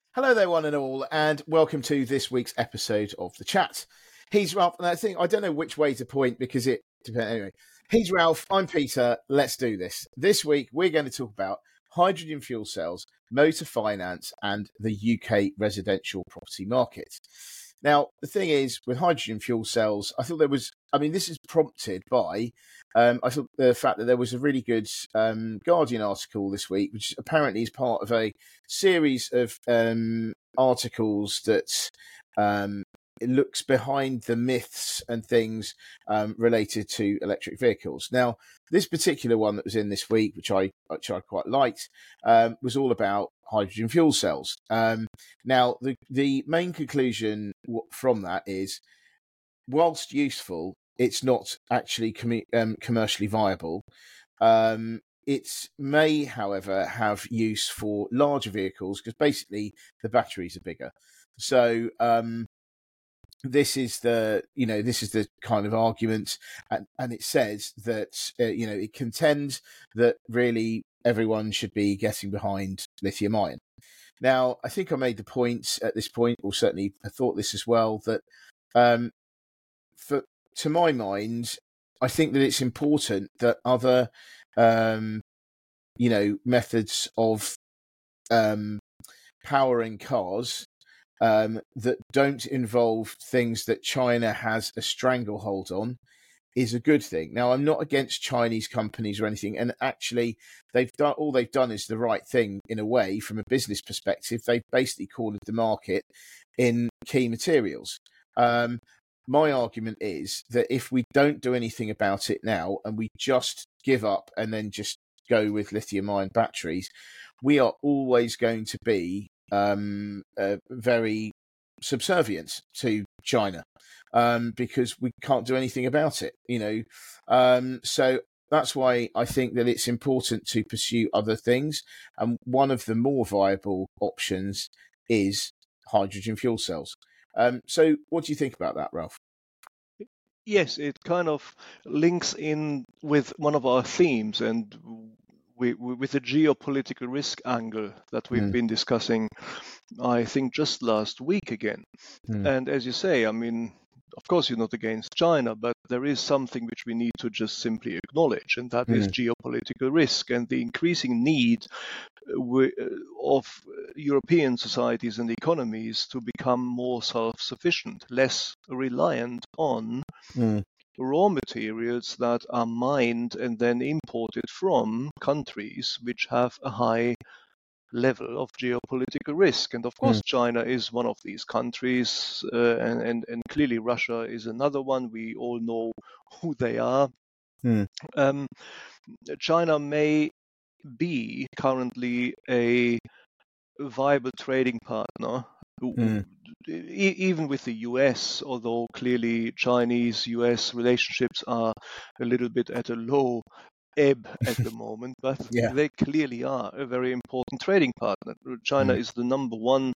Hello there, one and all, and welcome to this week's episode of The Chat. He's Ralph, and I don't know which way to point because it depends. Anyway, he's Ralph, I'm Peter, let's do this. This week, we're going to talk about hydrogen fuel cells, motor finance, and the UK residential property market. Now, the thing is, with hydrogen fuel cells, I thought this is prompted by, I thought the fact that there was a really good Guardian article this week, which apparently is part of a series of articles that it looks behind the myths and things related to electric vehicles. Now, this particular one that was in this week, which I quite liked, was all about hydrogen fuel cells. Now, the main conclusion from that is, whilst useful, it's not actually commercially viable. It may, however, have use for larger vehicles because basically the batteries are bigger. So this is the kind of argument, and it says that it contends that really everyone should be getting behind lithium ion. Now, I think I made the point at this point, or certainly I thought this as well, that to my mind, I think that it's important that other methods of powering cars that don't involve things that China has a stranglehold on is a good thing. Now, I'm not against Chinese companies or anything, and actually they've done is the right thing in a way from a business perspective. They've basically cornered the market in key materials. My argument is that if we don't do anything about it now and we just give up and then just go with lithium-ion batteries, we are always going to be very subservient to China because we can't do anything about it. So that's why I think that it's important to pursue other things. And one of the more viable options is hydrogen fuel cells. So what do you think about that, Ralph? Yes, it kind of links in with one of our themes and with the geopolitical risk angle that we've been discussing, I think, just last week again. And as you say, I mean, of course, you're not against China, but there is something which we need to just simply acknowledge, and that is geopolitical risk and the increasing need of European societies and economies to become more self-sufficient, less reliant on raw materials that are mined and then imported from countries which have a high level of geopolitical risk. And of course, China is one of these countries, and clearly Russia is another one. We all know who they are. China may be currently a viable trading partner, even with the US, although clearly Chinese-US relationships are a little bit at a low ebb at the moment, but they clearly are a very important trading partner. China is the number one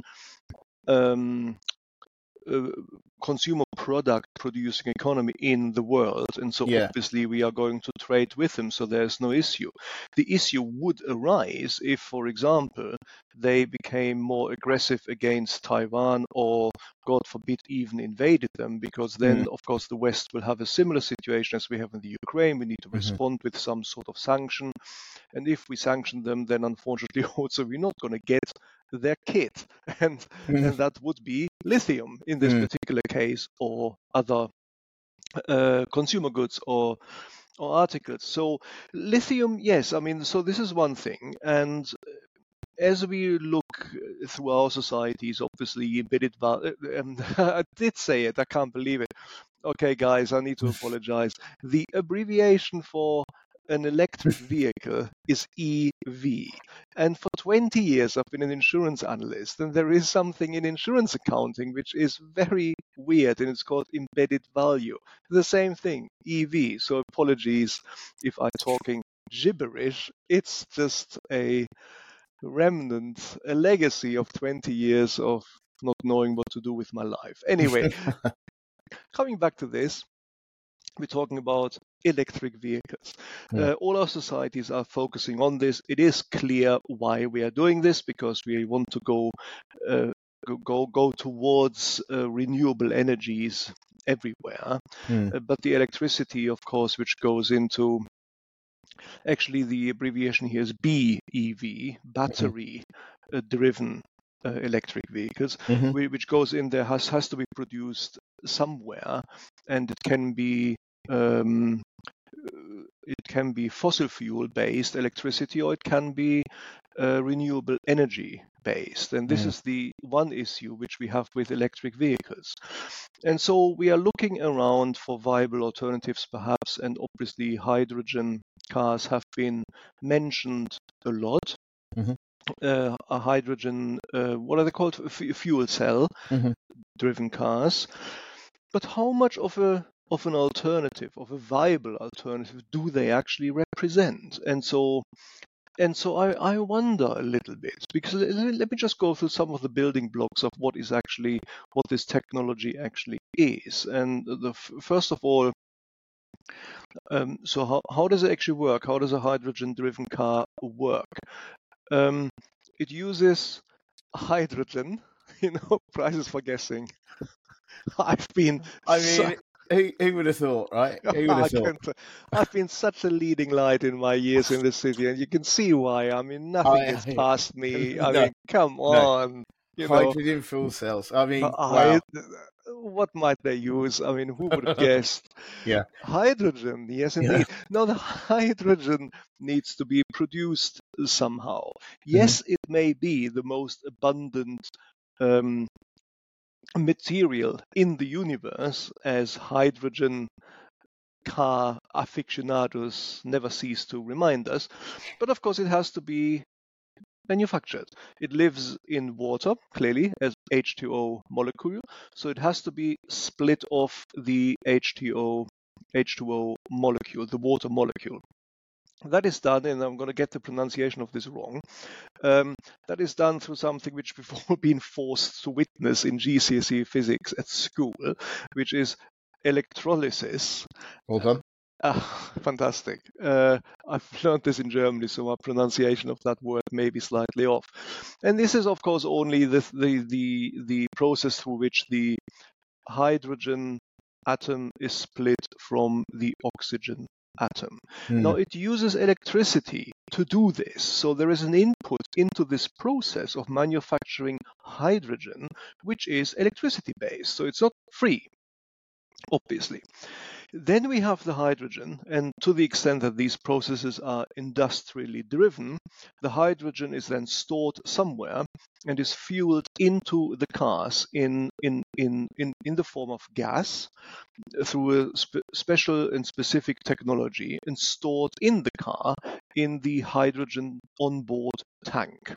consumer product producing economy in the world, and so obviously we are going to trade with them, so there's no issue. The issue would arise if, for example, they became more aggressive against Taiwan or, God forbid, even invaded them, because then of course the West will have a similar situation as we have in the Ukraine. We need to respond with some sort of sanction, and if we sanction them, then unfortunately also we're not going to get their kit, and that would be lithium in this particular case, or other consumer goods or articles. So lithium, yes, I mean, so this is one thing, and as we look through our societies, obviously embedded value. I did say it, I can't believe it. Okay, guys, I need to apologize. The abbreviation for an electric vehicle is EV. And for 20 years, I've been an insurance analyst, and there is something in insurance accounting which is very weird, and it's called embedded value. The same thing, EV. So apologies if I'm talking gibberish. It's just a remnant, a legacy of 20 years of not knowing what to do with my life. Anyway, coming back to this, we're talking about electric vehicles. Yeah. All our societies are focusing on this. It is clear why we are doing this, because we want to go towards renewable energies everywhere. But the electricity, of course, which goes into, actually the abbreviation here is BEV, battery driven electric vehicles, which goes in there, has to be produced somewhere, and it can be fossil fuel based electricity, or it can be renewable energy based. And this is the one issue which we have with electric vehicles. And so we are looking around for viable alternatives perhaps, and obviously hydrogen cars have been mentioned a lot. A hydrogen, what are they called? Fuel cell driven cars. But how much of an alternative, of a viable alternative, do they actually represent? And so I wonder a little bit, because let me just go through some of the building blocks of what this technology actually is. And first of all, so how does it actually work? How does a hydrogen-driven car work? It uses hydrogen. Prizes for guessing. Who would have thought, right? Who would have thought? I've been such a leading light in my years in the city, and you can see why. Nothing gets past me. Come on. Hydrogen fuel cells. Wow. What might they use? Who would have guessed? Yeah. Hydrogen, yes, indeed. Yeah. Now, the hydrogen needs to be produced somehow. Yes, it may be the most abundant material in the universe, as hydrogen car aficionados never cease to remind us. But of course, it has to be manufactured. It lives in water, clearly, as H2O molecule. So it has to be split off the H2O molecule, the water molecule. That is done, and I'm going to get the pronunciation of this wrong. That is done through something which we've all been forced to witness in GCSE physics at school, which is electrolysis. Well done. Fantastic. I've learned this in Germany, so my pronunciation of that word may be slightly off. And this is, of course, only the process through which the hydrogen atom is split from the oxygen atom. Now, it uses electricity to do this. So there is an input into this process of manufacturing hydrogen, which is electricity based. So it's not free, obviously. Then we have the hydrogen, and to the extent that these processes are industrially driven, the hydrogen is then stored somewhere and is fueled into the cars in the form of gas through a special and specific technology, and stored in the car in the hydrogen onboard tank.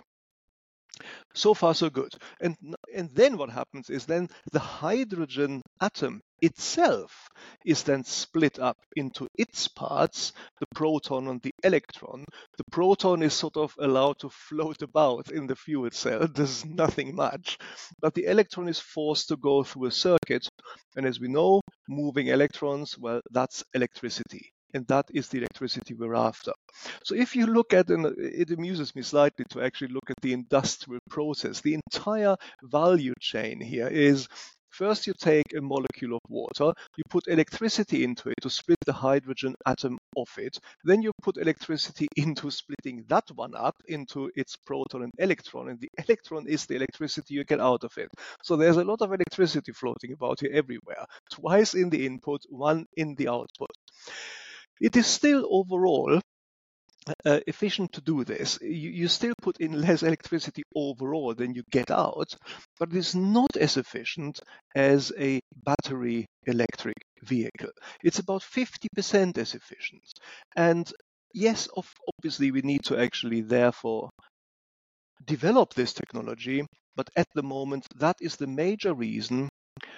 So far, so good. And then what happens is then the hydrogen atom itself is then split up into its parts, the proton and the electron. The proton is sort of allowed to float about in the fuel cell. There's nothing much. But the electron is forced to go through a circuit. And as we know, moving electrons, well, that's electricity. And that is the electricity we're after. So if you look at, and it amuses me slightly to actually look at the industrial process, the entire value chain here is, first you take a molecule of water, you put electricity into it to split the hydrogen atom off it, then you put electricity into splitting that one up into its proton and electron, and the electron is the electricity you get out of it. So there's a lot of electricity floating about here everywhere, twice in the input, one in the output. It is still overall efficient to do this. You still put in less electricity overall than you get out, but it is not as efficient as a battery electric vehicle. It's about 50% as efficient. And yes, obviously we need to actually therefore develop this technology, but at the moment that is the major reason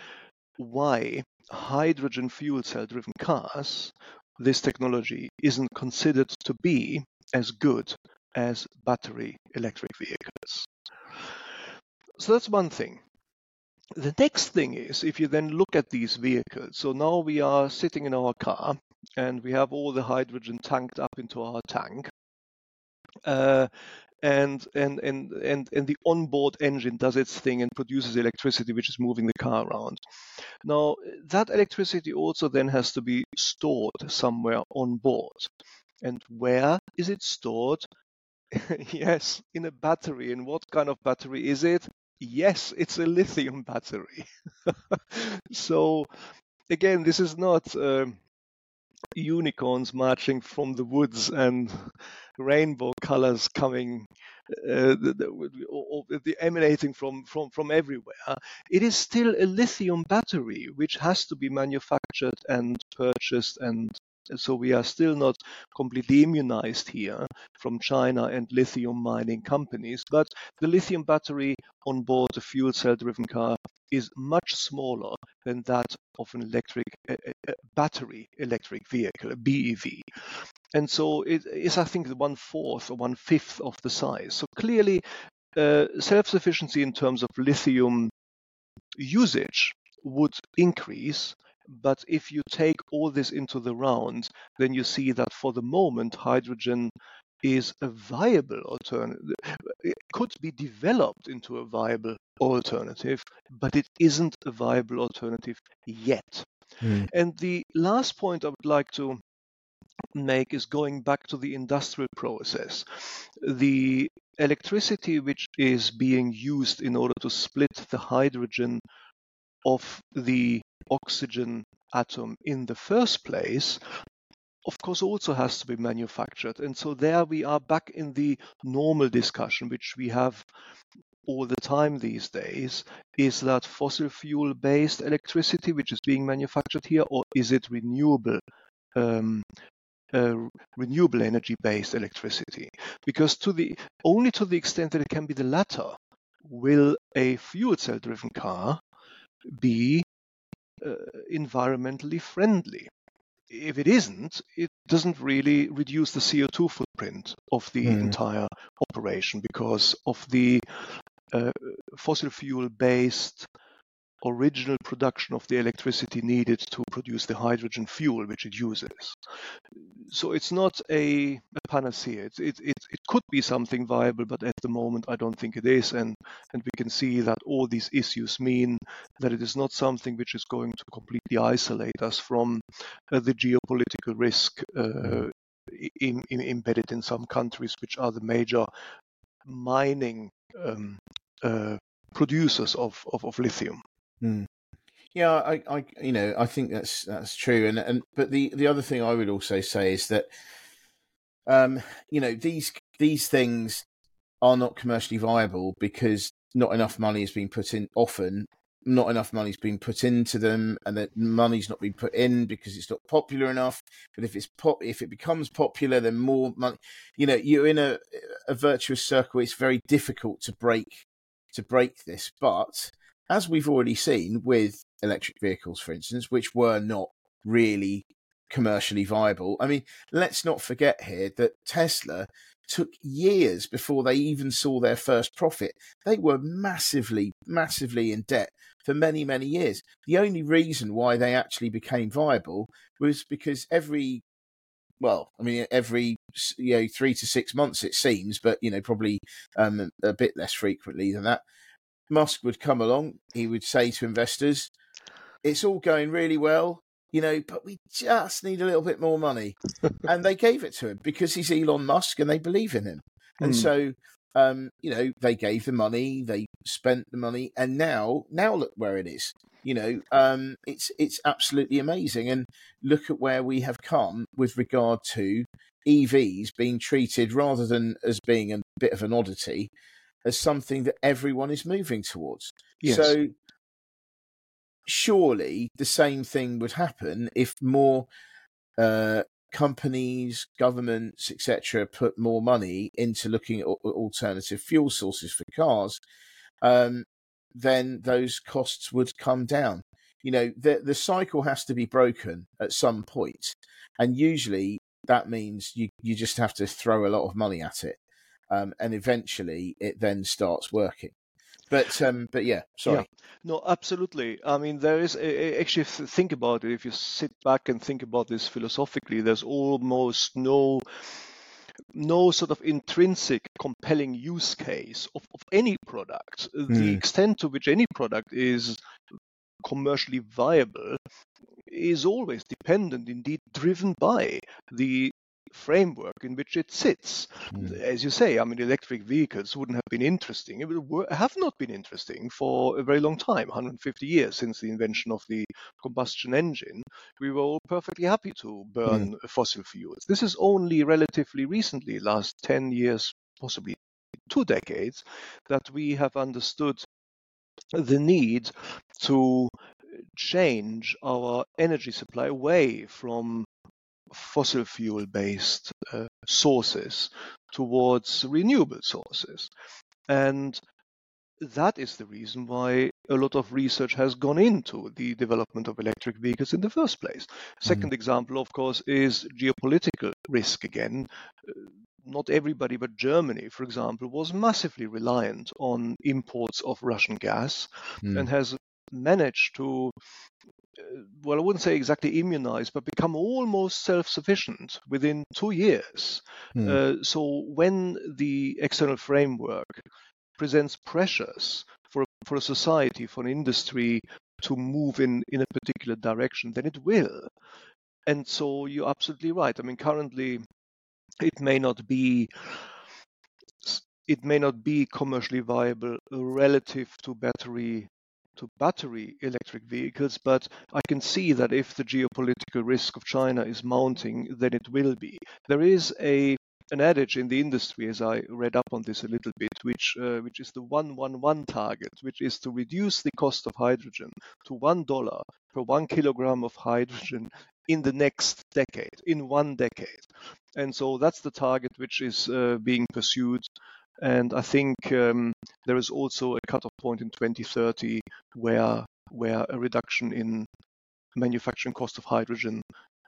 why hydrogen fuel cell driven cars, this technology isn't considered to be as good as battery electric vehicles. So that's one thing. The next thing is, if you then look at these vehicles, so now we are sitting in our car and we have all the hydrogen tanked up into our tank. And the onboard engine does its thing and produces electricity, which is moving the car around. Now, that electricity also then has to be stored somewhere on board. And where is it stored? Yes, in a battery. And what kind of battery is it? Yes, it's a lithium battery. So, again, this is not unicorns marching from the woods and rainbow colors coming emanating from everywhere. It is still a lithium battery which has to be manufactured and purchased, and so we are still not completely immunized here from China and lithium mining companies. But the lithium battery on board a fuel cell driven car is much smaller than that of an battery electric vehicle, a BEV. And so it is, I think, 1/4 or 1/5 of the size. So clearly, self-sufficiency in terms of lithium usage would increase. But if you take all this into the round, then you see that for the moment, hydrogen is a viable alternative. It could be developed into a viable alternative, but it isn't a viable alternative yet. And the last point I would like to make is going back to the industrial process. The electricity which is being used in order to split the hydrogen of the oxygen atom in the first place, of course, also has to be manufactured. And so there we are back in the normal discussion, which we have all the time these days. Is that fossil fuel based electricity which is being manufactured here, or is it renewable energy based electricity? Because only to the extent that it can be the latter will a fuel cell driven car be environmentally friendly. If it isn't, it doesn't really reduce the CO2 footprint of the entire operation, because of the fossil fuel based original production of the electricity needed to produce the hydrogen fuel which it uses. So it's not a panacea. It could be something viable, but at the moment I don't think it is. And we can see that all these issues mean that it is not something which is going to completely isolate us from the geopolitical risk embedded in some countries which are the major mining producers of lithium. Yeah, I think that's true, but the other thing I would also say is that, these things are not commercially viable because not enough money is being put in. Often, not enough money is being put into them, and that money's not being put in because it's not popular enough. But if it becomes popular, then more money. You're in a virtuous circle. It's very difficult to break this, but as we've already seen with electric vehicles, for instance, which were not really commercially viable. I mean, let's not forget here that Tesla took years before they even saw their first profit. They were massively, massively in debt for many, many years. The only reason why they actually became viable was because every 3 to 6 months, it seems, but probably a bit less frequently than that, Musk would come along. He would say to investors, "It's all going really well, but we just need a little bit more money." And they gave it to him because he's Elon Musk and they believe in him. And so, they gave the money, they spent the money, and now look where it is. It's absolutely amazing. And look at where we have come with regard to EVs being treated, rather than as being a bit of an oddity, as something that everyone is moving towards. Yes. So surely the same thing would happen if more companies, governments, etc., put more money into looking at alternative fuel sources for cars. Then those costs would come down. The cycle has to be broken at some point, and usually that means you just have to throw a lot of money at it. And eventually it then starts working. But yeah, sorry. Yeah, no, absolutely. I mean, there is actually, if you think about it, if you sit back and think about this philosophically, there's almost no sort of intrinsic compelling use case of any product. The extent to which any product is commercially viable is always dependent, indeed driven by the framework in which it sits. As you say, I mean, electric vehicles wouldn't have been interesting. It have not been interesting for a very long time, 150 years since the invention of the combustion engine. We were all perfectly happy to burn fossil fuels. This is only relatively recently, last 10 years, possibly 2 decades, that we have understood the need to change our energy supply away from fossil fuel based sources towards renewable sources. And that is the reason why a lot of research has gone into the development of electric vehicles in the first place. Second example, of course, is geopolitical risk again. Not everybody, but Germany, for example, was massively reliant on imports of Russian gas and has managed to, well, I wouldn't say exactly immunize, but become almost self-sufficient within 2 years. So when the external framework presents pressures for a society, for an industry to move in a particular direction, then it will. And so you're absolutely right. I mean, currently it may not be commercially viable relative to battery electric vehicles, but I can see that if the geopolitical risk of China is mounting, then it will be. There is an adage in the industry, as I read up on this a little bit, which is the 1-1-1 target, which is to reduce the cost of hydrogen to $1 per 1 kilogram of hydrogen in the next decade, in 1 decade. And so that's the target which is being pursued. And I think there is also a cutoff point in 2030 where a reduction in manufacturing cost of hydrogen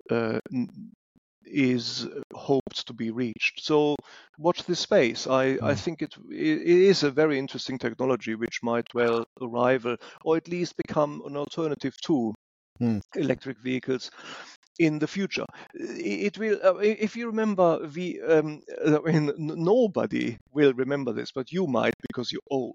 is hoped to be reached. So watch this space. I think it is a very interesting technology which might well rival or at least become an alternative to electric vehicles in the future. It will, if you remember, nobody will remember this, but you might because you're old.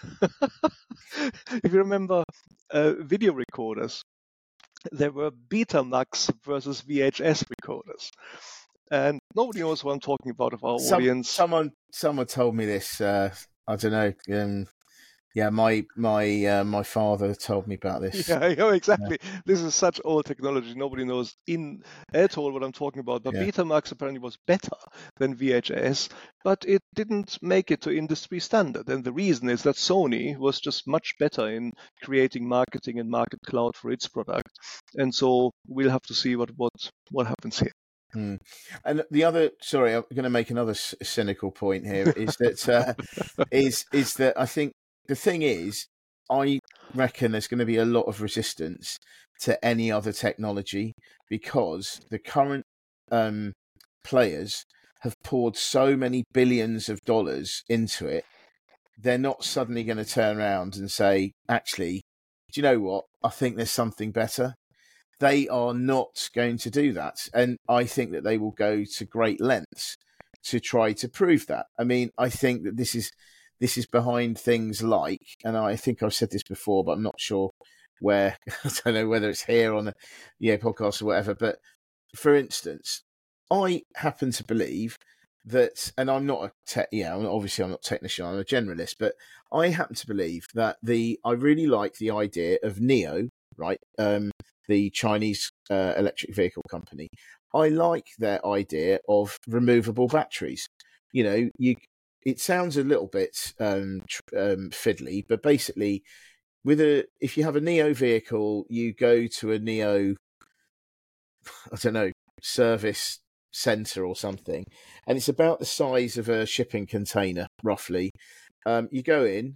If you remember video recorders, there were Betamax versus VHS recorders. And nobody knows what I'm talking about of our audience. Someone told me this. I don't know. Yeah, my father told me about this. Yeah, exactly. Yeah. This is such old technology. Nobody knows at all what I'm talking about. But Betamax apparently was better than VHS, but it didn't make it to industry standard. And the reason is that Sony was just much better in creating marketing and market cloud for its product. And so we'll have to see what happens here. And the other, sorry, I'm going to make another cynical point here. Is that is that I think. The thing is, I reckon there's going to be a lot of resistance to any other technology because the current players have poured so many billions of dollars into it. They're not suddenly going to turn around and say, actually, do you know what? I think there's something better. They are not going to do that. And I think that they will go to great lengths to try to prove that. I mean, I think that this is behind things like, and I think I've said this before, but I'm not sure where. I don't know whether it's here on the podcast or whatever. But for instance, I happen to believe that, and I'm not obviously I'm not a technician, I'm a generalist, but I happen to believe that I really like the idea of NIO, right? The Chinese electric vehicle company. I like their idea of removable batteries. It sounds a little bit fiddly, but basically, if you have a NIO vehicle, you go to a NIO, I don't know, service centre or something, and it's about the size of a shipping container, roughly. You go in,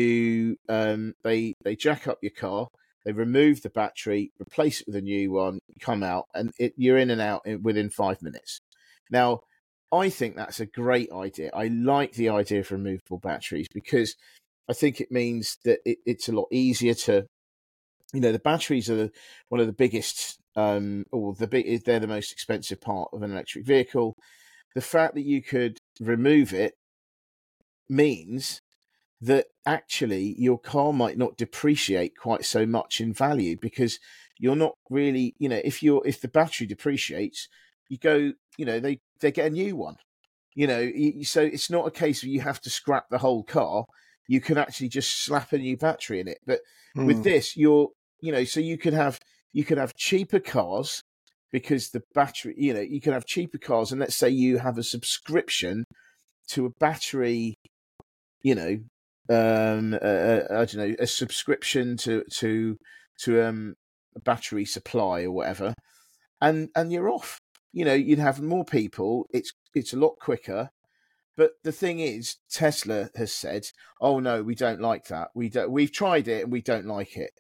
they jack up your car, they remove the battery, replace it with a new one, come out, and you're in and out within 5 minutes. Now, I think that's a great idea. I like the idea of removable batteries because I think it means that it's a lot easier to, the batteries are one of the biggest, they're the most expensive part of an electric vehicle. The fact that you could remove it means that actually your car might not depreciate quite so much in value, because you're not really, if the battery depreciates, you go, they get a new one, so it's not a case where you have to scrap the whole car. You can actually just slap a new battery in it. But with this, so you could have cheaper cars, because the battery, you can have cheaper cars, and let's say you have a subscription to a battery, I don't know, a subscription to a battery supply or whatever, and you're off. You'd have more people. It's a lot quicker. But the thing is, Tesla has said, "Oh no, we don't like that. We've tried it and we don't like it."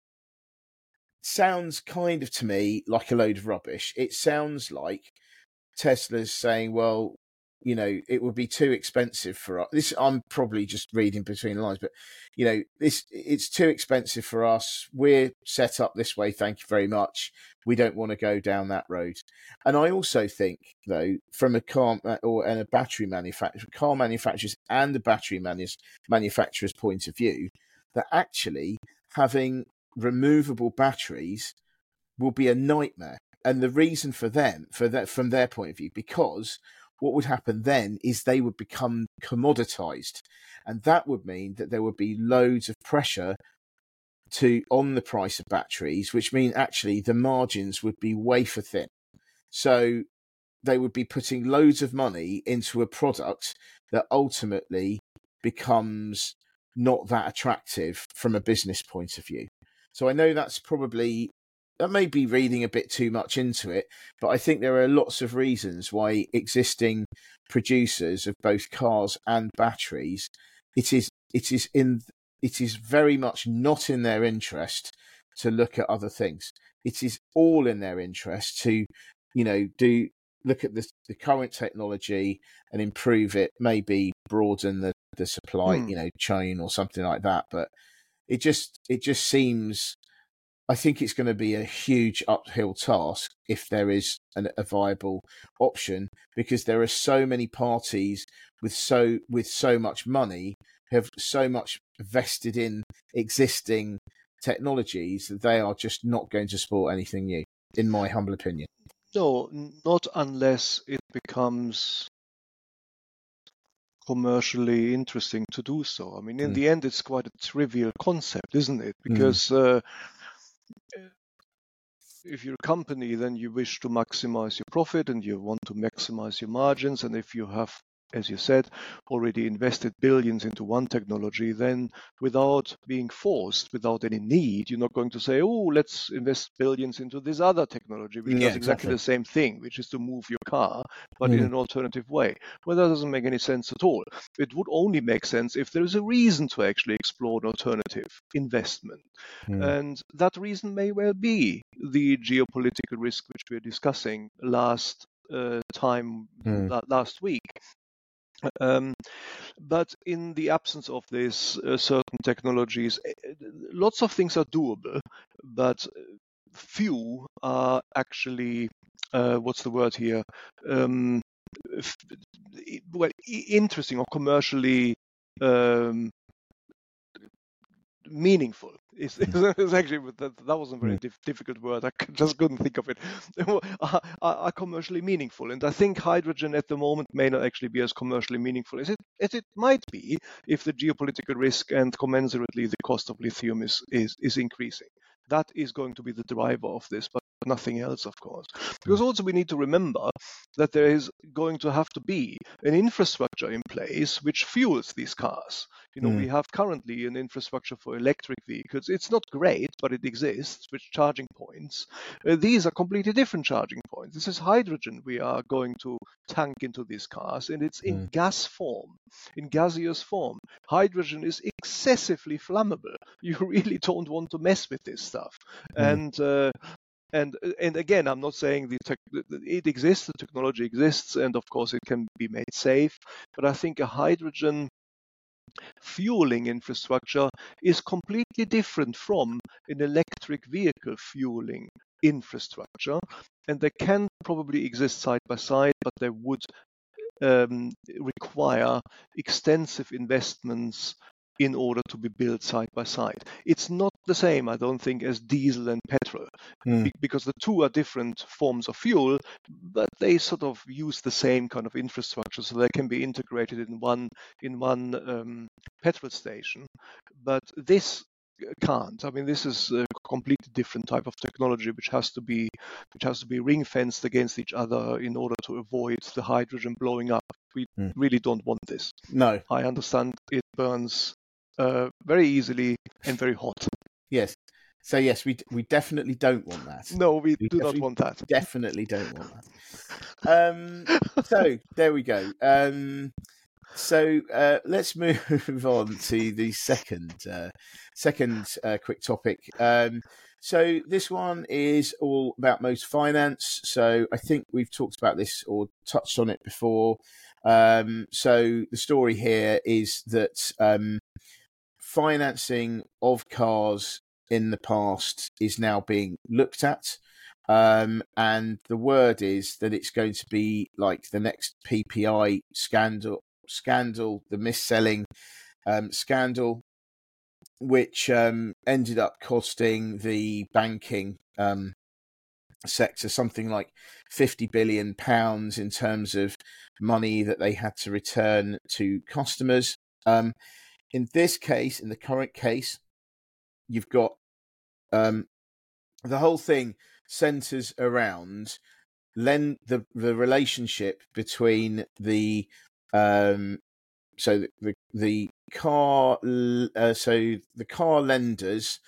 Sounds kind of to me like a load of rubbish. It sounds like Tesla's saying, "Well, it would be too expensive for us." This, I'm probably just reading between the lines, but it's too expensive for us. We're set up this way. Thank you very much. We don't want to go down that road. And I also think, though, from a car and a battery car manufacturers and the battery manufacturer's point of view, that actually having removable batteries will be a nightmare. And the reason for that, from their point of view, because what would happen then is they would become commoditized, and that would mean that there would be loads of pressure on the price of batteries, which mean actually the margins would be wafer thin. So they would be putting loads of money into a product that ultimately becomes not that attractive from a business point of view. So I know that may be reading a bit too much into it, but I think there are lots of reasons why existing producers of both cars and batteries, it is very much not in their interest to look at other things. It is all in their interest to, look at the current technology and improve it, maybe broaden the supply, chain or something like that. But it just seems, I think it's going to be a huge uphill task if there is a viable option, because there are so many parties with so much money who have so much vested in existing technologies that they are just not going to support anything new, in my humble opinion. No, not unless it becomes commercially interesting to do so. I mean, in the end, it's quite a trivial concept, isn't it? Because if you're a company, then you wish to maximize your profit and you want to maximize your margins. And if you have, as you said, already invested billions into one technology, then without being forced, without any need, you're not going to say, oh, let's invest billions into this other technology, which does exactly the same thing, which is to move your car, but in an alternative way. Well, that doesn't make any sense at all. It would only make sense if there is a reason to actually explore an alternative investment. And that reason may well be the geopolitical risk which we were discussing last week. But in the absence of this, certain technologies, lots of things are doable, but few are actually, what's the word here? Interesting or commercially meaningful. It's actually, that wasn't a very difficult word. I just couldn't think of it. Are commercially meaningful, and I think hydrogen at the moment may not actually be as commercially meaningful as it might be if the geopolitical risk and commensurately the cost of lithium is increasing. That is going to be the driver of this, but nothing else, of course. Because also we need to remember that there is going to have to be an infrastructure in place which fuels these cars. We have currently an infrastructure for electric vehicles. It's not great, but it exists, with charging points. These are completely different charging points. This is hydrogen we are going to tank into these cars, and it's in gas form, in gaseous form. Hydrogen is excessively flammable. You really don't want to mess with this stuff. And again, I'm not saying it exists, the technology exists, and of course it can be made safe. But I think a hydrogen fueling infrastructure is completely different from an electric vehicle fueling infrastructure, and they can probably exist side by side, but they would require extensive investments in order to be built side by side. It's not the same, I don't think, as diesel and petrol, because the two are different forms of fuel, but they sort of use the same kind of infrastructure, so they can be integrated in one petrol station. But this can't. I mean, this is a completely different type of technology, which has to be ring fenced against each other in order to avoid the hydrogen blowing up. We really don't want this. No, I understand it burns very easily and very hot. Yes. So yes, we definitely don't want that. No, we do not want that. Definitely don't want that. So there we go. So let's move on to the second quick topic. So this one is all about motor finance. So I think we've talked about this or touched on it before. So the story here is that financing of cars in the past is now being looked at. And the word is that it's going to be like the next PPI scandal, the mis-selling scandal, which ended up costing the banking sector something like £50 billion in terms of money that they had to return to customers. In this case, in the current case, you've got the whole thing centers around the relationship between the the car lenders,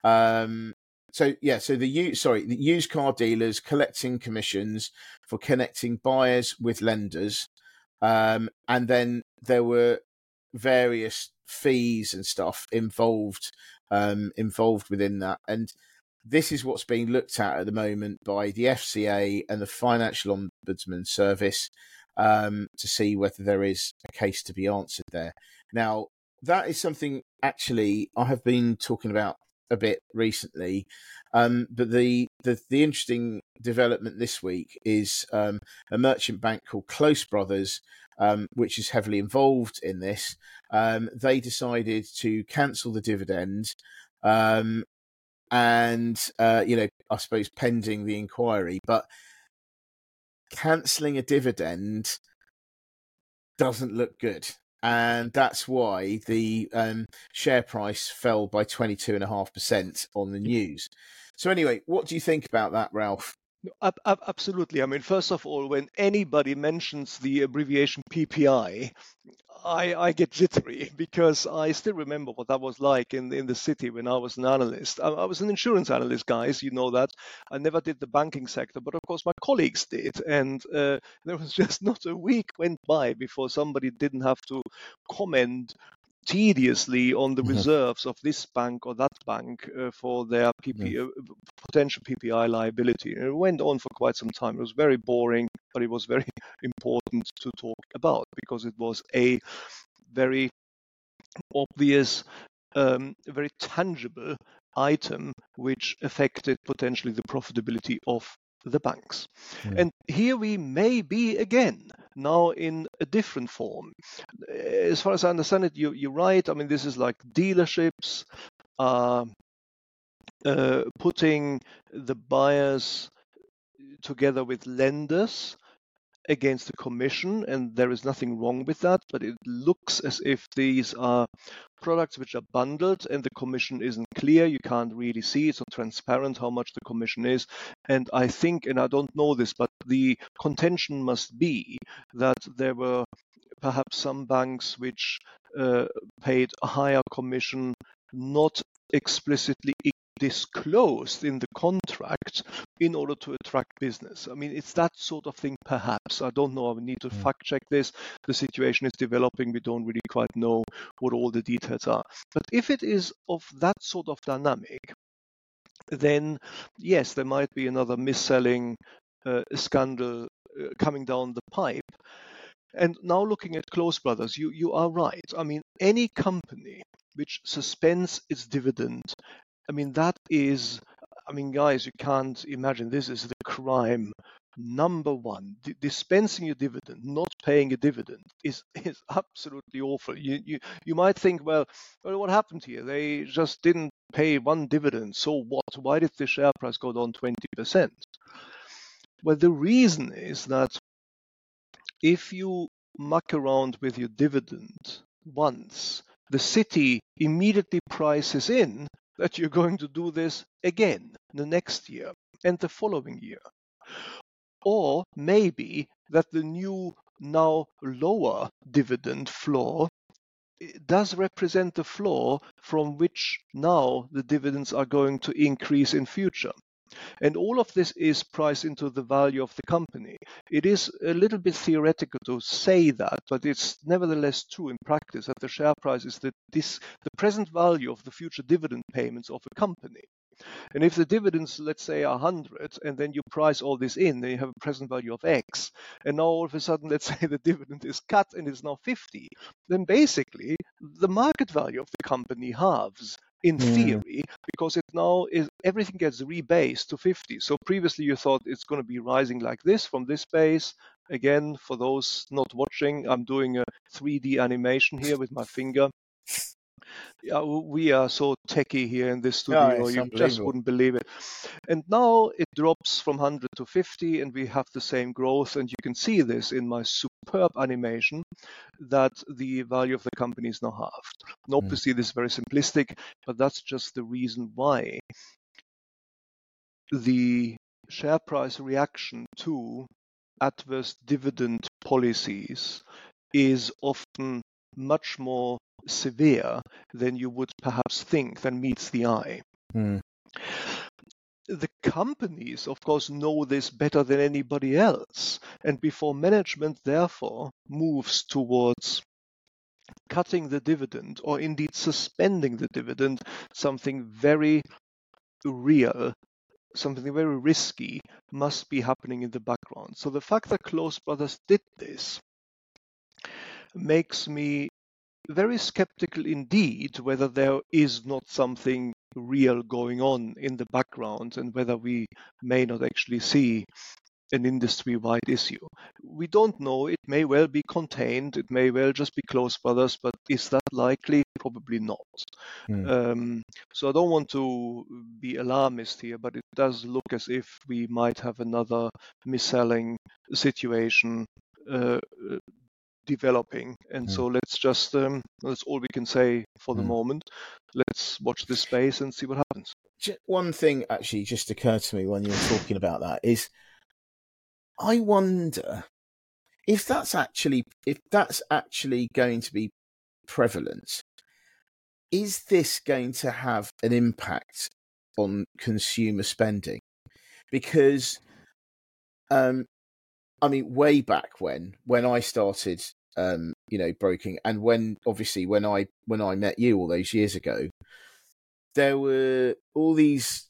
the used car dealers collecting commissions for connecting buyers with lenders, and then there were various fees and stuff involved within that, and this is what's being looked at the moment by the FCA and the Financial Ombudsman Service to see whether there is a case to be answered there. Now, that is something actually I have been talking about a bit recently, but the interesting development this week is a merchant bank called Close Brothers, which is heavily involved in this. They decided to cancel the dividend, and I suppose pending the inquiry, but cancelling a dividend doesn't look good. And that's why the share price fell by 22.5% on the news. So anyway, what do you think about that, Ralph? Absolutely. I mean, first of all, when anybody mentions the abbreviation PPI, I get jittery because I still remember what that was like in the city when I was an analyst. I was an insurance analyst, guys, you know that. I never did the banking sector, but of course my colleagues did. And there was just not a week went by before somebody didn't have to comment tediously on the reserves of this bank or that bank for their potential PPI liability. And it went on for quite some time. It was very boring, but it was very important to talk about because it was a very obvious, very tangible item which affected potentially the profitability of the banks. And here we may be again, now in a different form. As far as I understand it, you're right. I mean, this is like dealerships putting the buyers together with lenders against the commission, and there is nothing wrong with that, but it looks as if these are products which are bundled and the commission isn't clear. You can't really see, it's not transparent how much the commission is. And I think, and I don't know this, but the contention must be that there were perhaps some banks which paid a higher commission, not explicitly disclosed in the contract in order to attract business. I mean, it's that sort of thing, perhaps. I don't know. I need to fact check this. The situation is developing. We don't really quite know what all the details are. But if it is of that sort of dynamic, then yes, there might be another mis-selling scandal coming down the pipe. And now looking at Close Brothers, you are right. I mean, any company which suspends its dividend, I mean, that is, I mean, guys, you can't imagine, this is the crime number one. Dispensing your dividend, not paying a dividend is absolutely awful. You might think, well, what happened here? They just didn't pay one dividend, so what? Why did the share price go down 20%? Well, the reason is that if you muck around with your dividend once, the city immediately prices in that you're going to do this again the next year and the following year. Or maybe that the new, now lower dividend floor does represent the floor from which now the dividends are going to increase in future. And all of this is priced into the value of the company. It is a little bit theoretical to say that, but it's nevertheless true in practice that the share price is the present value of the future dividend payments of a company. And if the dividends, let's say, are 100, and then you price all this in, then you have a present value of X, and now all of a sudden, let's say the dividend is cut and is now 50, then basically the market value of the company halves in theory, because it now is everything gets rebased to 50. So previously you thought it's going to be rising like this from this base. Again, for those not watching, I'm doing a 3D animation here with my finger. Yeah, we are so techy here in this studio, you just wouldn't believe it. And now it drops from 100 to 50 and we have the same growth, and you can see this in my superb animation that the value of the company is now halved. And obviously this is very simplistic, but that's just the reason why the share price reaction to adverse dividend policies is often much more severe than you would perhaps think, than meets the eye. The companies, of course, know this better than anybody else, and before management therefore moves towards cutting the dividend or indeed suspending the dividend, something very real, something very risky must be happening in the background. So the fact that Close Brothers did this makes me very skeptical indeed whether there is not something real going on in the background and whether we may not actually see an industry-wide issue. We don't know. It may well be contained. It may well just be Close Brothers, but is that likely? Probably not. So I don't want to be alarmist here, but it does look as if we might have another mis-selling situation developing, and so let's just that's all we can say for the moment. Let's watch this space and see what happens. One thing actually just occurred to me when you were talking about that is, I wonder if that's actually going to be prevalent. Is this going to have an impact on consumer spending? Because I mean, way back when I started, broking, and when I met you all those years ago, there were all these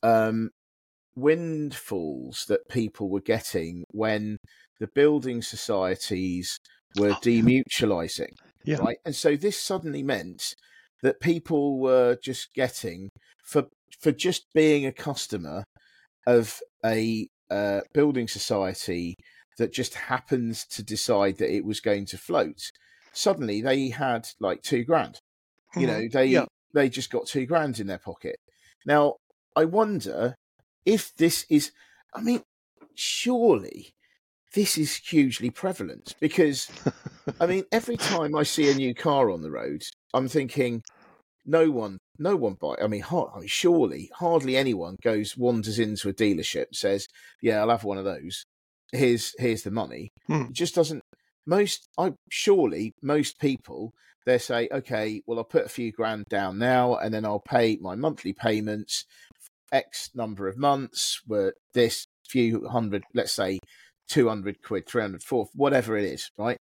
windfalls that people were getting when the building societies were demutualising, right? And so this suddenly meant that people were just getting, for just being a customer of a building society that just happens to decide that it was going to float, suddenly they had like $2,000. They just got $2,000 in their pocket. Now, I wonder if this is, I mean, surely this is hugely prevalent, because, I mean, every time I see a new car on the road, I'm thinking, no one buys. I mean, surely hardly anyone wanders into a dealership, says, "Yeah, I'll have one of those. Here's the money." It just doesn't. Surely most people, they say, "Okay, well, I'll put a few grand down now, and then I'll pay my monthly payments, X number of months, were this few hundred, let's say, 200 quid, 300, 400, whatever it is, right?"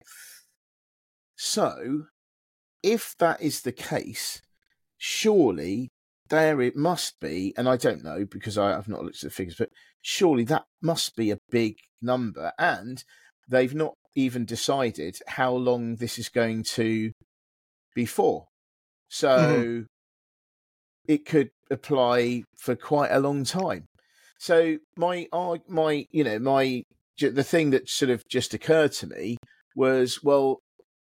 So, if that is the case, surely there it must be, and I don't know because I've not looked at the figures, but surely that must be a big number, and they've not even decided how long this is going to be for. So it could apply for quite a long time. So the thing that sort of just occurred to me was, well,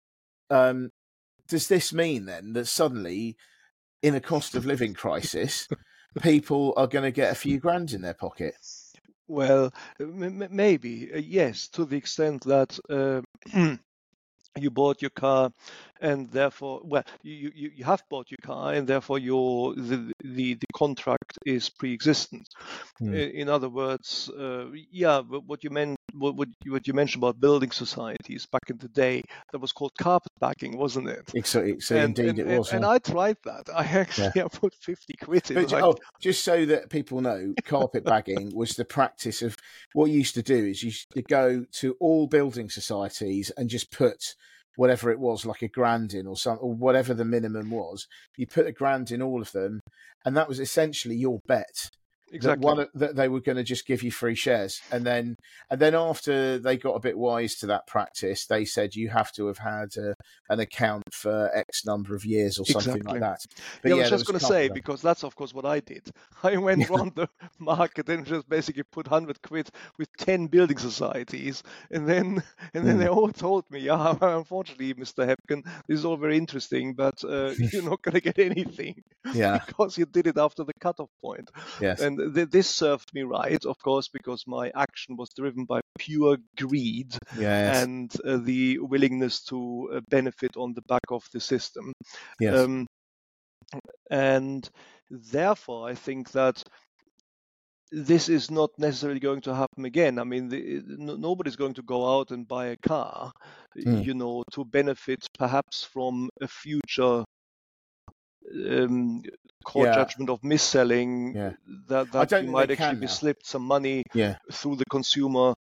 does this mean then that suddenly, in a cost of living crisis, people are going to get a few grand in their pocket? Well, maybe, yes, to the extent that you bought your car, and therefore, well, you have bought your car, and therefore the contract is pre-existent. In other words, what you mentioned about building societies back in the day, that was called carpetbagging, wasn't it? Indeed it was. And I tried that. I put 50 quid in. But, just so that people know, carpetbagging was the practice of what you used to do is you used to go to all building societies and just put whatever it was, like £1,000 in or something, or whatever the minimum was. You put £1,000 in all of them, and that was essentially your bet. Exactly. That they were going to just give you free shares, and then after they got a bit wise to that practice, they said you have to have had an account for X number of years or something like that. But I was just going to say, because that's of course what I did. I went around the market and just basically put 100 quid with 10 building societies, and then they all told me, yeah, unfortunately, Mr. Hepken, this is all very interesting, but you're not going to get anything, because you did it after the cutoff point. Yes. And this served me right, of course, because my action was driven by pure greed and the willingness to benefit on the back of the system. Yes. And therefore, I think that this is not necessarily going to happen again. I mean, nobody's going to go out and buy a car, to benefit perhaps from a future court judgment of mis-selling, that you might actually be slipped some money through the consumer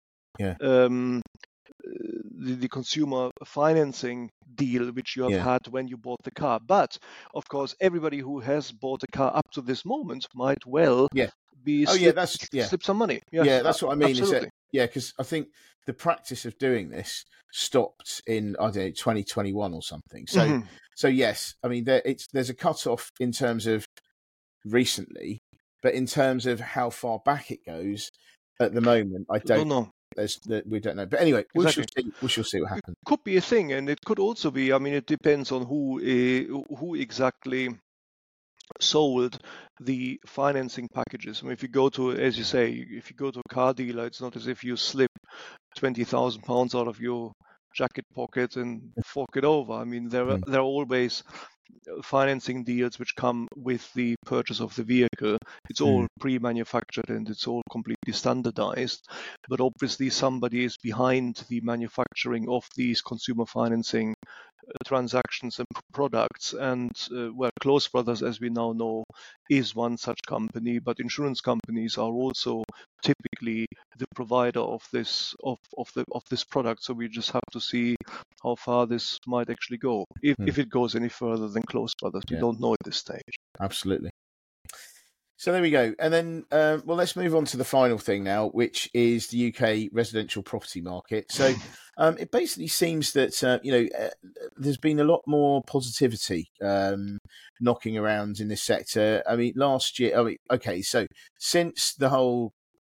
the consumer financing deal which you have had when you bought the car. But of course, everybody who has bought a car up to this moment might well be slip some money. Yes, that's what I mean. Absolutely. Because I think the practice of doing this stopped in 2021 or something. So yes, I mean there's a cut-off in terms of recently, but in terms of how far back it goes at the moment, I don't know. We don't know. But anyway, we shall see what happens. It could be a thing, and it could also be. I mean, it depends on who exactly sold the financing packages. I mean, if you go to, as you say, if you go to a car dealer, it's not as if you slip £20,000 out of your jacket pocket and fork it over. I mean, there are always financing deals which come with the purchase of the vehicle. It's all pre-manufactured and it's all completely standardized. But obviously somebody is behind the manufacturing of these consumer financing transactions and products. And Close Brothers, as we now know, is one such company, but insurance companies are also typically the provider of this product. So we just have to see how far this might actually go, if it goes any further than Close Brothers. We don't know at this stage. Absolutely. So there we go. And then, let's move on to the final thing now, which is the UK residential property market. So it basically seems that, there's been a lot more positivity knocking around in this sector. I mean, last year, so since the whole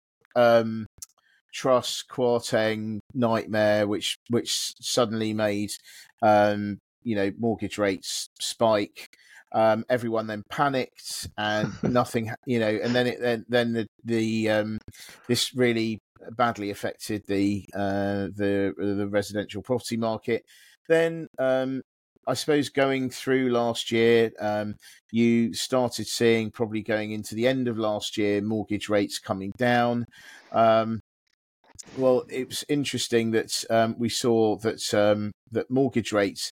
Truss Kwarteng nightmare, which suddenly made, mortgage rates spike, everyone then panicked and nothing, and then this really badly affected the residential property market. Then I suppose going through last year, you started seeing, probably going into the end of last year, mortgage rates coming down. Well, it was interesting that we saw that mortgage rates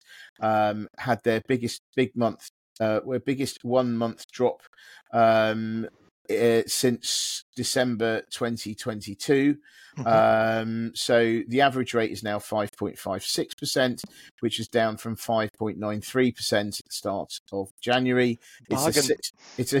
had their biggest 1 month drop since December 2022. So the average rate is now 5.56%, which is down from 5.93% at the start of January. This is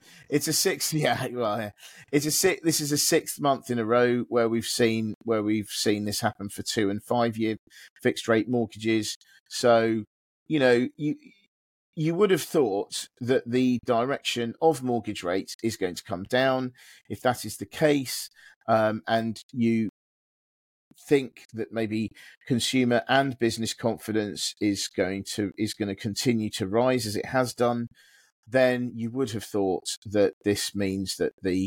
a sixth month in a row where we've seen this happen for 2 and 5 year fixed rate mortgages. So, you would have thought that the direction of mortgage rates is going to come down. If that is the case, and you think that maybe consumer and business confidence is going to continue to rise as it has done, then you would have thought that this means that the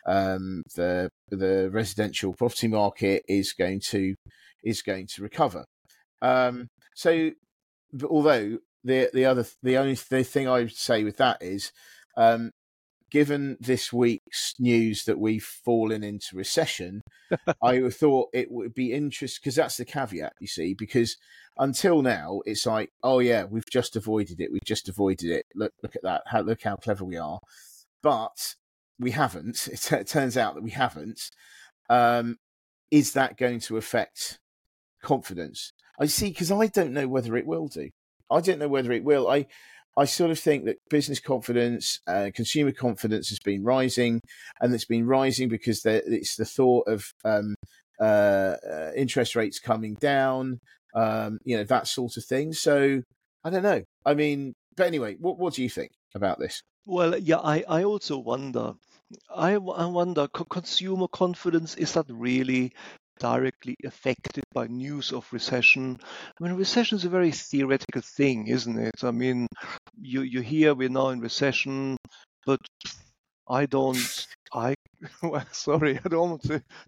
residential property market is going to recover. So, although the only thing I would say with that is, given this week's news that we've fallen into recession, I thought it would be interesting, because that's the caveat, you see, because until now it's like, oh yeah, we've just avoided it. Look at that. Look how clever we are. But we haven't. It turns out that we haven't. Is that going to affect confidence? I see, because I don't know whether it will do. I don't know whether it will. I sort of think that business confidence, consumer confidence has been rising, and it's been rising because it's the thought of interest rates coming down, that sort of thing. So I don't know. I mean, but anyway, what do you think about this? Well, yeah, I also wonder. I wonder, consumer confidence, is that really directly affected by news of recession? I mean, recession is a very theoretical thing, isn't it? I mean, you hear we're now in recession, but well, sorry, I don't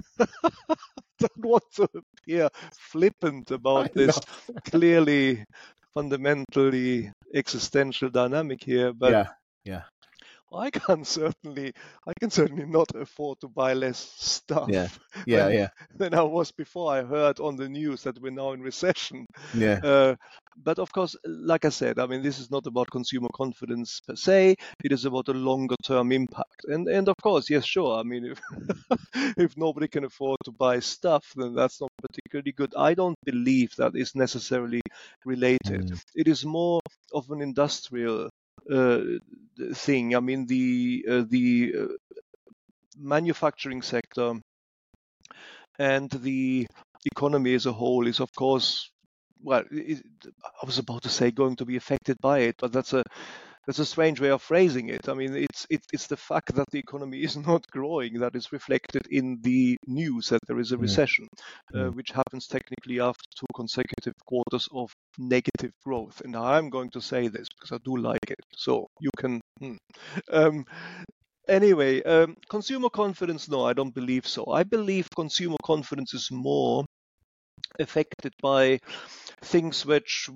want to appear flippant about this clearly fundamentally existential dynamic here, but yeah. I can certainly not afford to buy less stuff than I was before I heard on the news that we're now in recession. But of course, like I said, I mean, this is not about consumer confidence per se. It is about a longer term impact. And of course, yes, sure. I mean, if nobody can afford to buy stuff, then that's not particularly good. I don't believe that is necessarily related. It is more of an industrial thing. I mean, the manufacturing sector and the economy as a whole is, of course, well, I was about to say going to be affected by it, but that's a strange way of phrasing it. I mean, it's the fact that the economy is not growing that is reflected in the news that there is a recession, which happens technically after 2 consecutive quarters of negative growth. And I'm going to say this because I do like it, so you can. Anyway, consumer confidence, no, I don't believe so. I believe consumer confidence is more affected by things which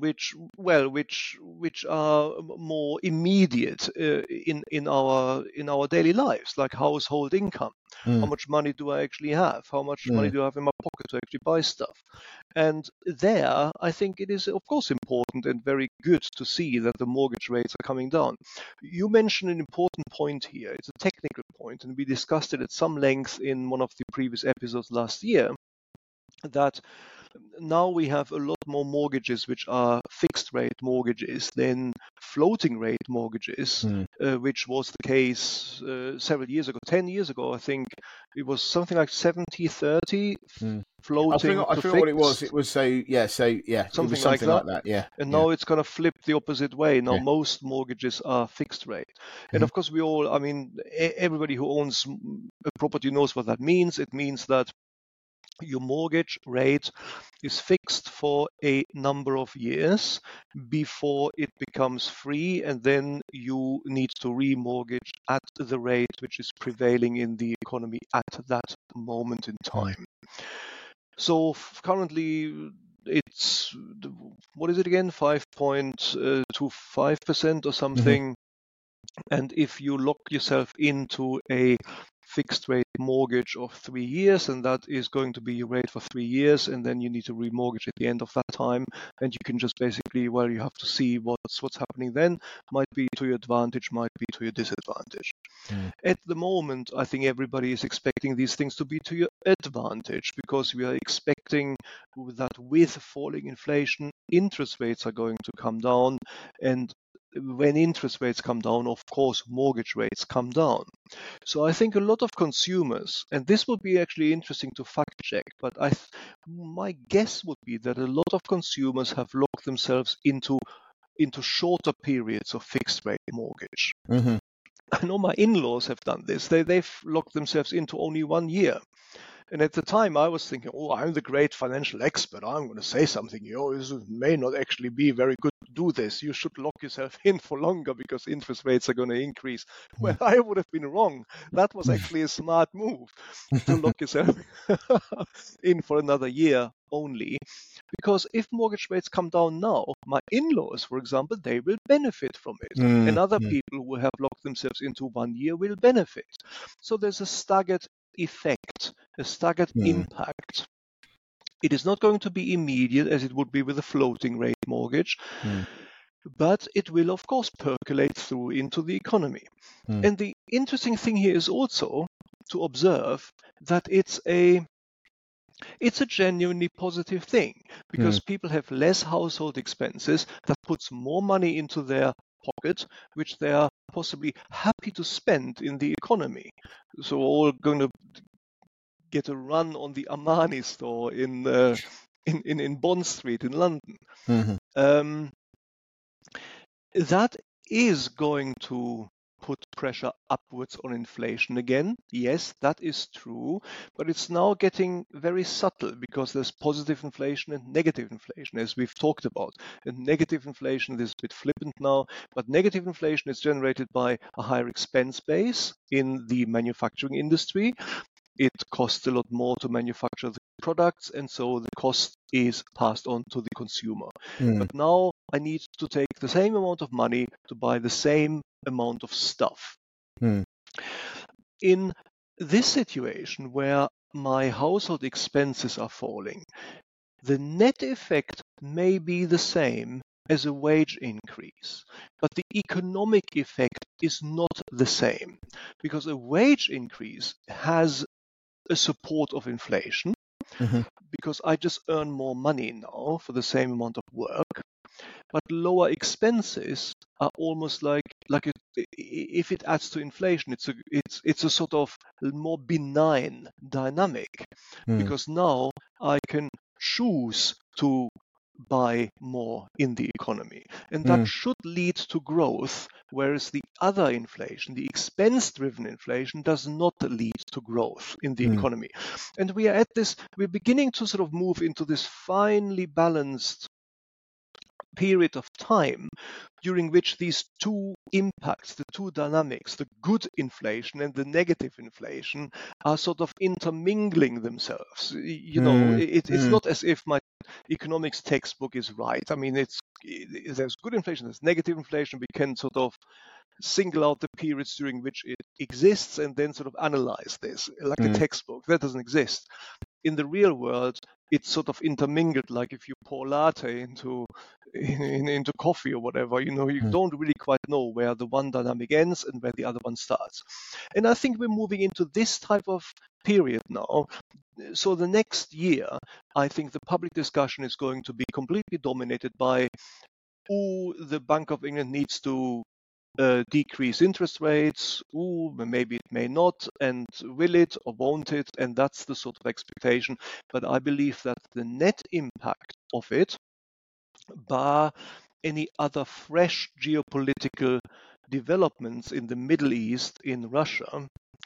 are more immediate in our daily lives, like household income. How much money do I actually have? How much money do I have in my pocket to actually buy stuff? And there, I think it is, of course, important and very good to see that the mortgage rates are coming down. You mentioned an important point here. It's a technical point, and we discussed it at some length in one of the previous episodes last year, that now we have a lot more mortgages which are fixed rate mortgages than floating rate mortgages, which was the case several years ago. 10 years ago, I think it was something like 70-30 floating. I forgot what it was. It was something like that. Yeah. And now it's going to flip the opposite way. Now most mortgages are fixed rate. And of course, everybody who owns a property knows what that means. It means that your mortgage rate is fixed for a number of years before it becomes free, and then you need to remortgage at the rate which is prevailing in the economy at that moment in time. So currently it's, what is it again, 5.25% or something. And if you lock yourself into a fixed rate mortgage of 3 years, and that is going to be your rate for 3 years, and then you need to remortgage at the end of that time, and you can just basically, well, you have to see what's happening then. Might be to your advantage, might be to your disadvantage. At the moment, I think everybody is expecting these things to be to your advantage, because we are expecting that with falling inflation, interest rates are going to come down, and when interest rates come down, of course, mortgage rates come down. So I think a lot of consumers, and this would be actually interesting to fact check, but my guess would be that a lot of consumers have locked themselves into shorter periods of fixed rate mortgage. Mm-hmm. I know my in-laws have done this. They've locked themselves into only 1 year. And at the time, I was thinking, oh, I'm the great financial expert. I'm going to say something. This may not actually be very good to do this. You should lock yourself in for longer because interest rates are going to increase. Well, I would have been wrong. That was actually a smart move to lock yourself in for another year only. Because if mortgage rates come down now, my in-laws, for example, they will benefit from it. And other people who have locked themselves into 1 year will benefit. So there's a staggered effect, a staggered impact. It is not going to be immediate as it would be with a floating rate mortgage, but it will, of course, percolate through into the economy. And the interesting thing here is also to observe that it's a genuinely positive thing, because people have less household expenses. That puts more money into their pocket, which they are possibly happy to spend in the economy. So we're all going to get a run on the Armani store in Bond Street in London. That is going to put pressure upwards on inflation again. Yes, that is true, but it's now getting very subtle, because there's positive inflation and negative inflation, as we've talked about. And negative inflation is a bit flippant now, but negative inflation is generated by a higher expense base in the manufacturing industry. It costs a lot more to manufacture the products, and so the cost is passed on to the consumer. But now I need to take the same amount of money to buy the same amount of stuff. In this situation where my household expenses are falling, the net effect may be the same as a wage increase, but the economic effect is not the same, because a wage increase has a support of inflation, because I just earn more money now for the same amount of work. But lower expenses are almost like if it adds to inflation, it's a sort of more benign dynamic, because now I can choose to buy more in the economy, and that should lead to growth, whereas the other inflation, the expense-driven inflation, does not lead to growth in the economy. And we're beginning to sort of move into this finely balanced period of time during which these two impacts, the two dynamics, the good inflation and the negative inflation, are sort of intermingling themselves. It's not as if my economics textbook is right. I mean, there's good inflation, there's negative inflation. We can sort of single out the periods during which it exists and then sort of analyze this like a textbook. That doesn't exist. In the real world, it's sort of intermingled, like if you pour latte into coffee or whatever, you don't really quite know where the one dynamic ends and where the other one starts. And I think we're moving into this type of period now. So the next year, I think the public discussion is going to be completely dominated by, the Bank of England needs to decrease interest rates. Maybe it may not, and will it or won't it? And that's the sort of expectation. But I believe that the net impact of it, bar any other fresh geopolitical developments in the Middle East, in Russia,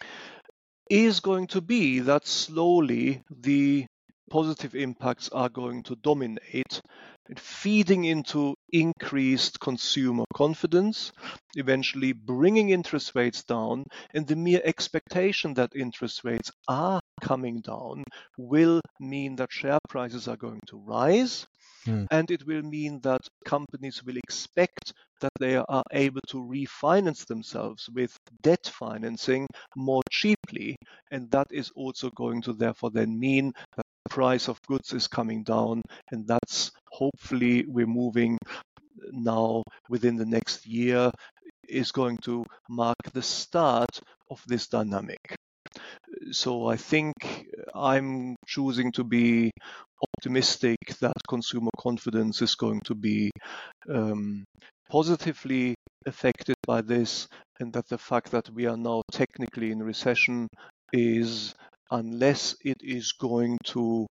is going to be that slowly the positive impacts are going to dominate, feeding into increased consumer confidence, eventually bringing interest rates down, and the mere expectation that interest rates are coming down will mean that share prices are going to rise. And it will mean that companies will expect that they are able to refinance themselves with debt financing more cheaply. And that is also going to therefore then mean that the price of goods is coming down. And that's hopefully we're moving now within the next year is going to mark the start of this dynamic. So I think I'm choosing to be optimistic that consumer confidence is going to be positively affected by this, and that the fact that we are now technically in recession is, unless it is going to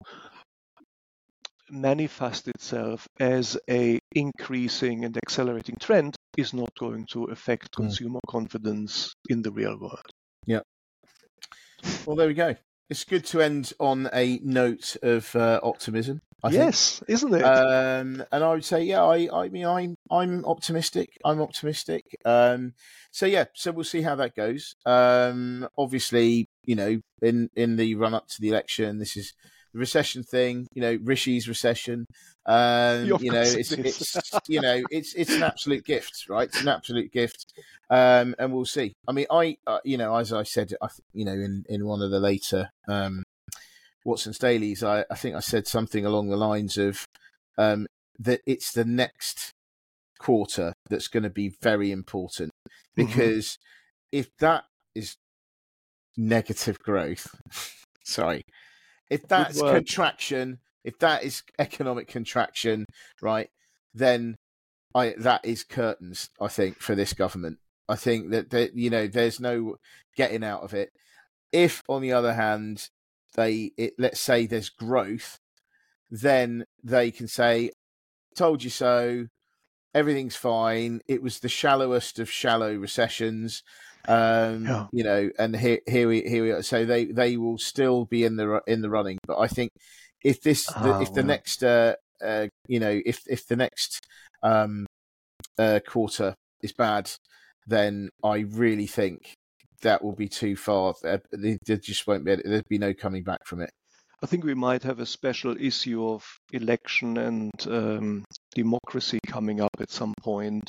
manifest itself as a increasing and accelerating trend, is not going to affect consumer confidence in the real world. Yeah. Well, there we go. It's good to end on a note of optimism. I think. Isn't it? And I would say, yeah, I mean, I'm optimistic. I'm optimistic. So we'll see how that goes. Obviously, you know, in the run up to the election, this is the recession thing. You know, Rishi's recession. You know, it's an absolute gift, right? It's an absolute gift. And we'll see. I mean, you know, as I said, you know, in one of the later Watson's Dailies, I think I said something along the lines of that it's the next quarter that's going to be very important, because if that is negative growth, if that's contraction, if that is economic contraction, right, then that is curtains, I think, for this government. I think that you know, there's no getting out of it. If, on the other hand, let's say there's growth, then they can say, told you so, everything's fine. It was the shallowest of shallow recessions. You know, and here we are. So they will still be in the running. But I think if the next you know, if the next quarter is bad, then I really think that will be too far. There just won't be. There'd be no coming back from it. I think we might have a special issue of election and democracy coming up at some point.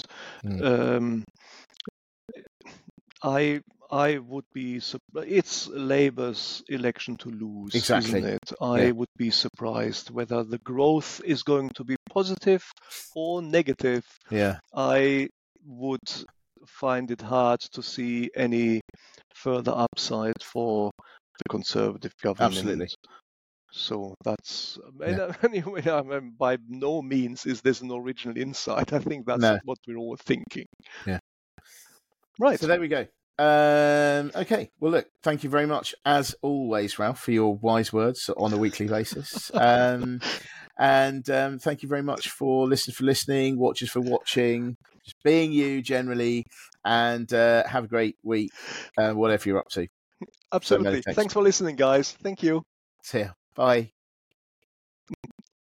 I would be. It's Labour's election to lose, exactly. Isn't it? I would be surprised whether the growth is going to be positive or negative. Yeah, I would find it hard to see any further upside for the Conservative government. Absolutely. So that's anyway. By no means is this an original insight. I think that's what we're all thinking. Yeah. Right. So there we go. Okay. Well, look. Thank you very much, as always, Ralph, for your wise words on a weekly basis. And thank you very much for listening, watchers for watching, just being you generally, and have a great week, whatever you're up to. Absolutely. Thanks for listening, guys. Thank you. See ya. Bye.